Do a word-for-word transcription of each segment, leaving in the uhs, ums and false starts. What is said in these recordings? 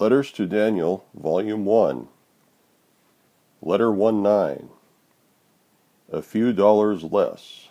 Letters to Daniel, Volume one, Letter nineteen, A Few Dollars Less.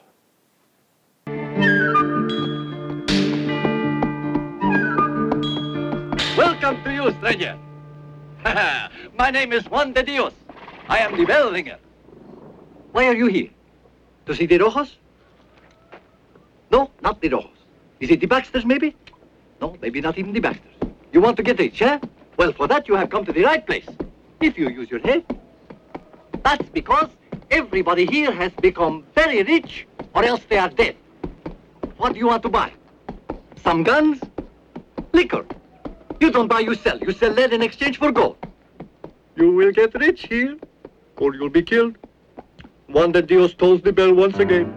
Welcome to you, stranger. My name is Juan de Dios. I am the bell ringer. Why are you here? To see the Rojos? No, not the Rojos. Is it the Baxters, maybe? No, maybe not even the Baxters. You want to get rich, eh? Well, for that you have come to the right place. If you use your head. That's because everybody here has become very rich, or else they are dead. What do you want to buy? Some guns? Liquor. You don't buy, you sell. You sell lead in exchange for gold. You will get rich here, or you'll be killed. Juan de Dios tolls the bell once again.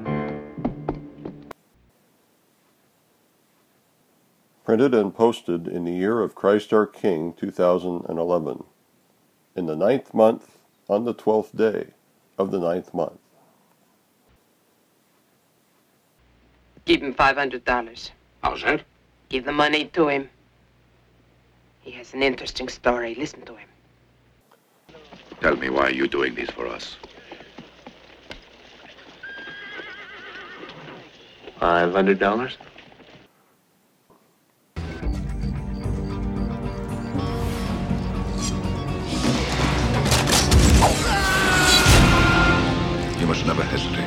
Printed and posted in the year of Christ our King, two thousand eleven, in the ninth month, on the twelfth day of the ninth month. Give him five hundred dollars. How's that? Give the money to him. He has an interesting story. Listen to him. Tell me why you're doing this for us. Five hundred dollars? You must never hesitate.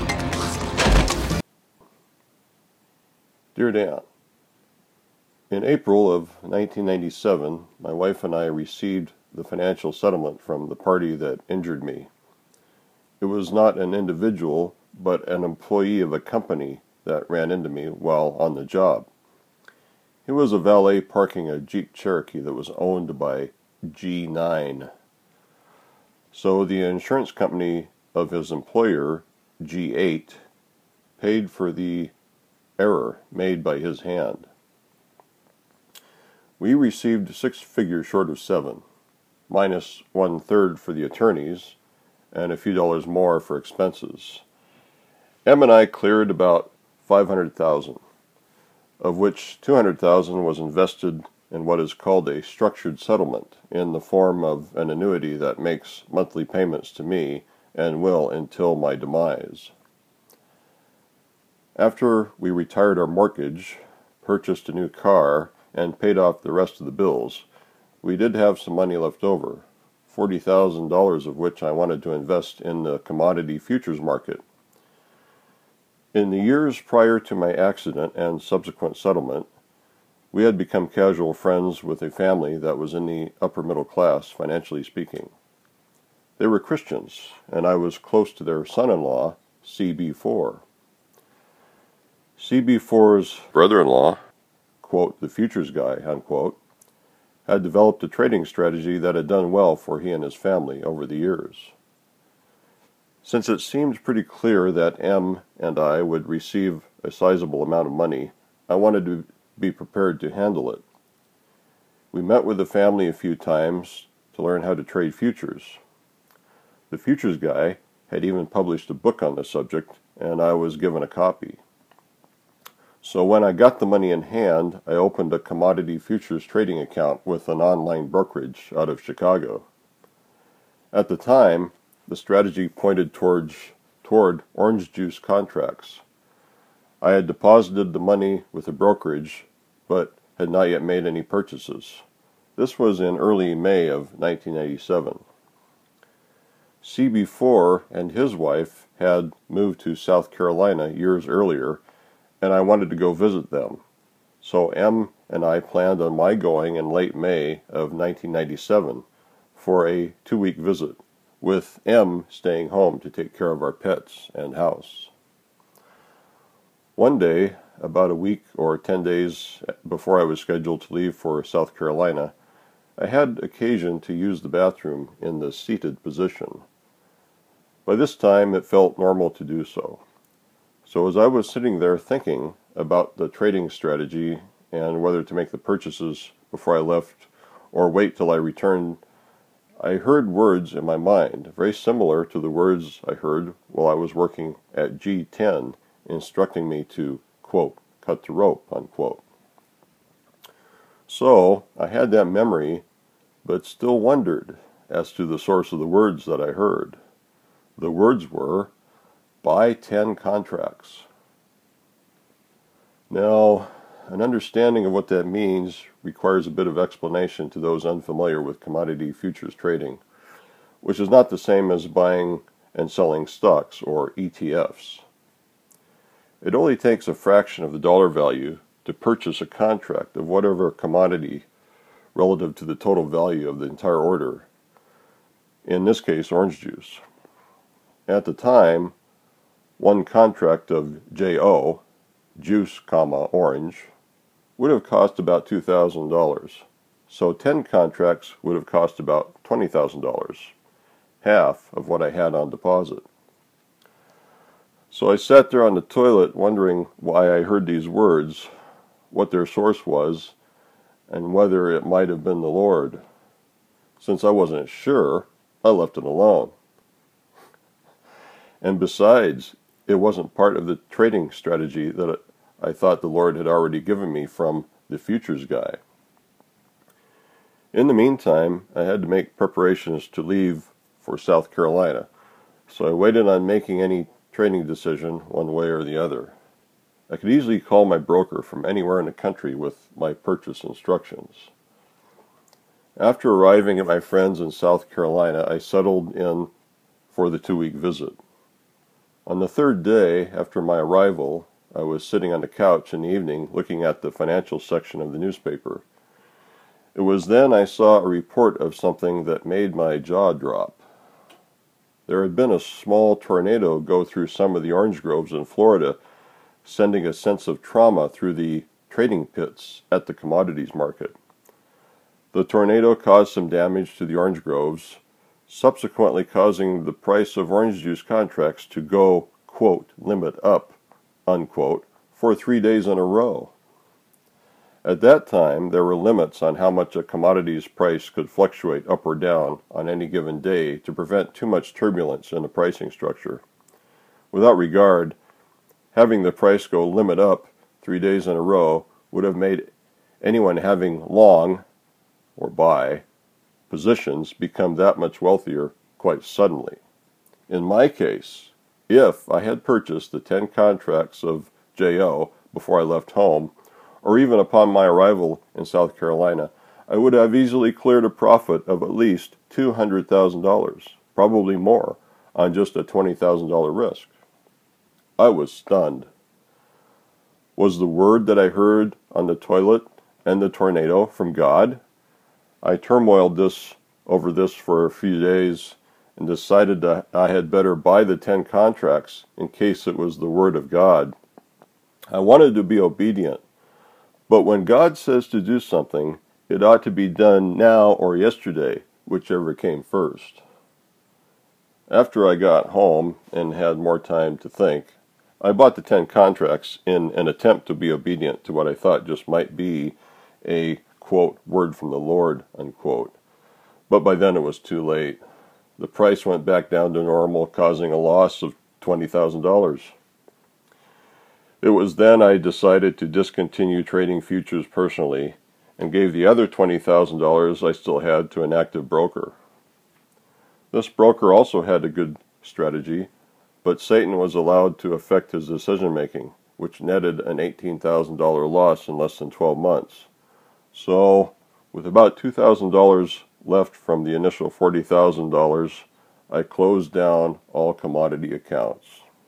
Dear Dan, in April of nineteen ninety-seven, my wife and I received the financial settlement from the party that injured me. It was not an individual, but an employee of a company that ran into me while on the job. He was a valet parking a Jeep Cherokee that was owned by G nine. So the insurance company of his employer, G eight, paid for the error made by his hand. We received six figures short of seven, minus one-third for the attorneys, and a few dollars more for expenses. M and I cleared about five hundred thousand dollars, of which two hundred thousand dollars was invested in what is called a structured settlement in the form of an annuity that makes monthly payments to me and will until my demise. After we retired our mortgage, purchased a new car, and paid off the rest of the bills, we did have some money left over, forty thousand dollars of which I wanted to invest in the commodity futures market. In the years prior to my accident and subsequent settlement, we had become casual friends with a family that was in the upper middle class, financially speaking. They were Christians, and I was close to their son-in-law, C B four. C B four's brother-in-law, quote, the futures guy, unquote, had developed a trading strategy that had done well for he and his family over the years. Since it seemed pretty clear that M and I would receive a sizable amount of money, I wanted to be prepared to handle it. We met with the family a few times to learn how to trade futures. The futures guy had even published a book on the subject, and I was given a copy. So when I got the money in hand, I opened a commodity futures trading account with an online brokerage out of Chicago. At the time, the strategy pointed towards, toward orange juice contracts. I had deposited the money with the brokerage, but had not yet made any purchases. This was in early May of nineteen ninety-seven. C B four and his wife had moved to South Carolina years earlier, and I wanted to go visit them. So M and I planned on my going in late May of nineteen ninety-seven for a two-week visit, with M staying home to take care of our pets and house. One day, about a week or ten days before I was scheduled to leave for South Carolina, I had occasion to use the bathroom in the seated position. By this time, it felt normal to do so. So as I was sitting there thinking about the trading strategy and whether to make the purchases before I left or wait till I returned, I heard words in my mind very similar to the words I heard while I was working at G ten, instructing me to, quote, cut the rope, unquote. So I had that memory but still wondered as to the source of the words that I heard. The words were, buy ten contracts. Now, an understanding of what that means requires a bit of explanation to those unfamiliar with commodity futures trading, which is not the same as buying and selling stocks, or E T Fs. It only takes a fraction of the dollar value to purchase a contract of whatever commodity relative to the total value of the entire order, in this case orange juice. At the time, one contract of J O, juice, comma, orange, would have cost about two thousand dollars, so ten contracts would have cost about twenty thousand dollars. Half of what I had on deposit. So I sat there on the toilet wondering why I heard these words, what their source was, and whether it might have been the Lord. Since I wasn't sure, I left it alone. And besides, it wasn't part of the trading strategy that I thought the Lord had already given me from the futures guy. In the meantime, I had to make preparations to leave for South Carolina, so I waited on making any trading decision one way or the other. I could easily call my broker from anywhere in the country with my purchase instructions. After arriving at my friends in South Carolina, I settled in for the two-week visit. On the third day after my arrival, I was sitting on the couch in the evening looking at the financial section of the newspaper. It was then I saw a report of something that made my jaw drop. There had been a small tornado go through some of the orange groves in Florida, sending a sense of trauma through the trading pits at the commodities market. The tornado caused some damage to the orange groves, subsequently causing the price of orange juice contracts to go, quote, limit up, unquote, for three days in a row. At that time, there were limits on how much a commodity's price could fluctuate up or down on any given day to prevent too much turbulence in the pricing structure. Without regard, having the price go limit up three days in a row would have made anyone having long, or buy, positions become that much wealthier quite suddenly. In my case, if I had purchased the ten contracts of J O before I left home, or even upon my arrival in South Carolina, I would have easily cleared a profit of at least two hundred thousand dollars, probably more, on just a twenty thousand dollars risk. I was stunned. Was the word that I heard on the toilet and the tornado from God? I turmoiled this over this for a few days and decided that I had better buy the ten contracts in case it was the word of God. I wanted to be obedient. But when God says to do something, it ought to be done now or yesterday, whichever came first. After I got home and had more time to think, I bought the ten contracts in an attempt to be obedient to what I thought just might be a, quote, word from the Lord, unquote. But by then it was too late. The price went back down to normal, causing a loss of twenty thousand dollars. It was then I decided to discontinue trading futures personally and gave the other twenty thousand dollars I still had to an active broker. This broker also had a good strategy, but Satan was allowed to affect his decision-making, which netted an eighteen thousand dollars loss in less than twelve months. So, with about two thousand dollars left from the initial forty thousand dollars, I closed down all commodity accounts.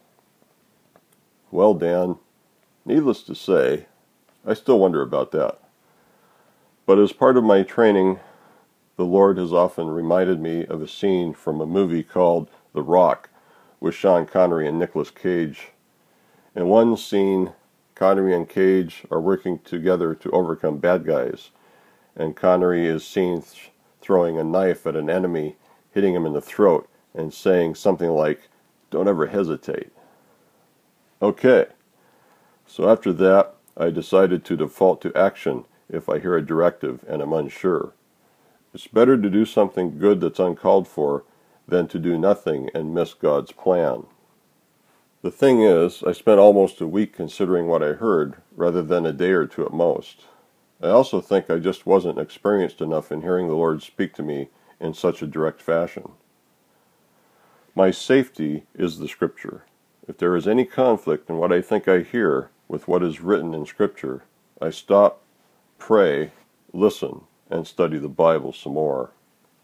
Well, Dan, needless to say, I still wonder about that. But as part of my training, the Lord has often reminded me of a scene from a movie called The Rock with Sean Connery and Nicolas Cage. In one scene, Connery and Cage are working together to overcome bad guys, and Connery is seen th- throwing a knife at an enemy, hitting him in the throat, and saying something like, "Don't ever hesitate." Okay, so after that, I decided to default to action if I hear a directive and am unsure. It's better to do something good that's uncalled for than to do nothing and miss God's plan. The thing is, I spent almost a week considering what I heard, rather than a day or two at most. I also think I just wasn't experienced enough in hearing the Lord speak to me in such a direct fashion. My safety is the Scripture. If there is any conflict in what I think I hear with what is written in Scripture, I stop, pray, listen, and study the Bible some more.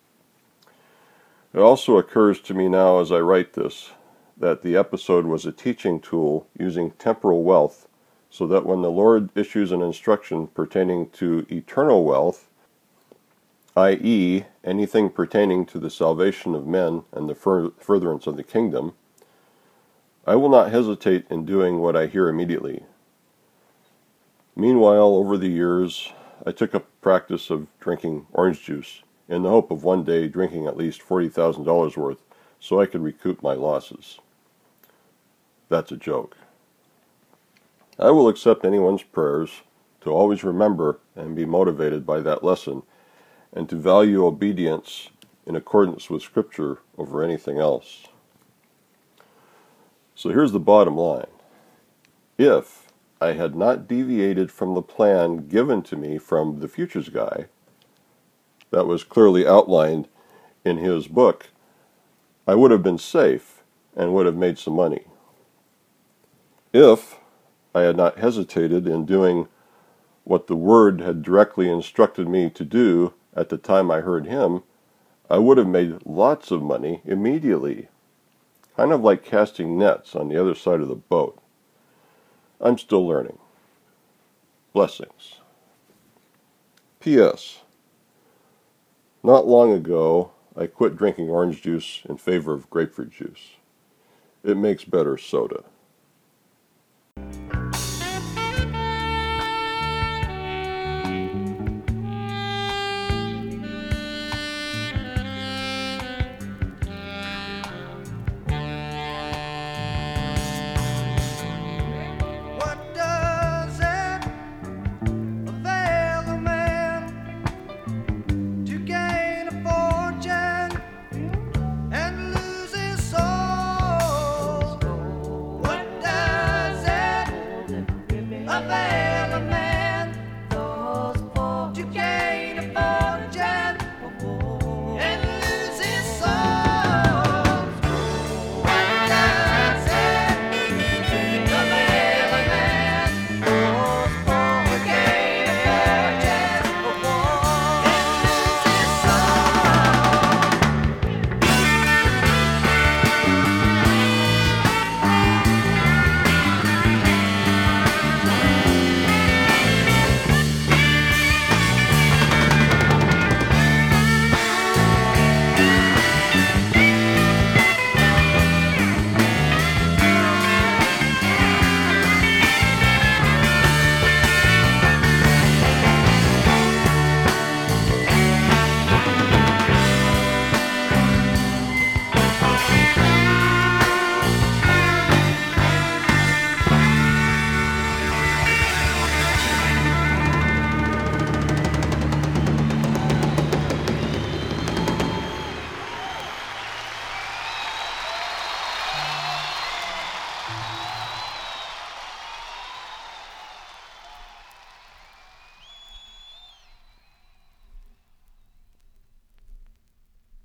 It also occurs to me now as I write this that the episode was a teaching tool using temporal wealth so that when the Lord issues an instruction pertaining to eternal wealth, that is, anything pertaining to the salvation of men and the fur- furtherance of the kingdom, I will not hesitate in doing what I hear immediately. Meanwhile, over the years, I took up the practice of drinking orange juice in the hope of one day drinking at least forty thousand dollars worth so I could recoup my losses. That's a joke. I will accept anyone's prayers to always remember and be motivated by that lesson and to value obedience in accordance with Scripture over anything else. So here's the bottom line. If I had not deviated from the plan given to me from the Futures Guy, that was clearly outlined in his book, I would have been safe and would have made some money. If I had not hesitated in doing what the Word had directly instructed me to do at the time I heard him, I would have made lots of money immediately. Kind of like casting nets on the other side of the boat. I'm still learning. Blessings. P S Not long ago, I quit drinking orange juice in favor of grapefruit juice. It makes better soda.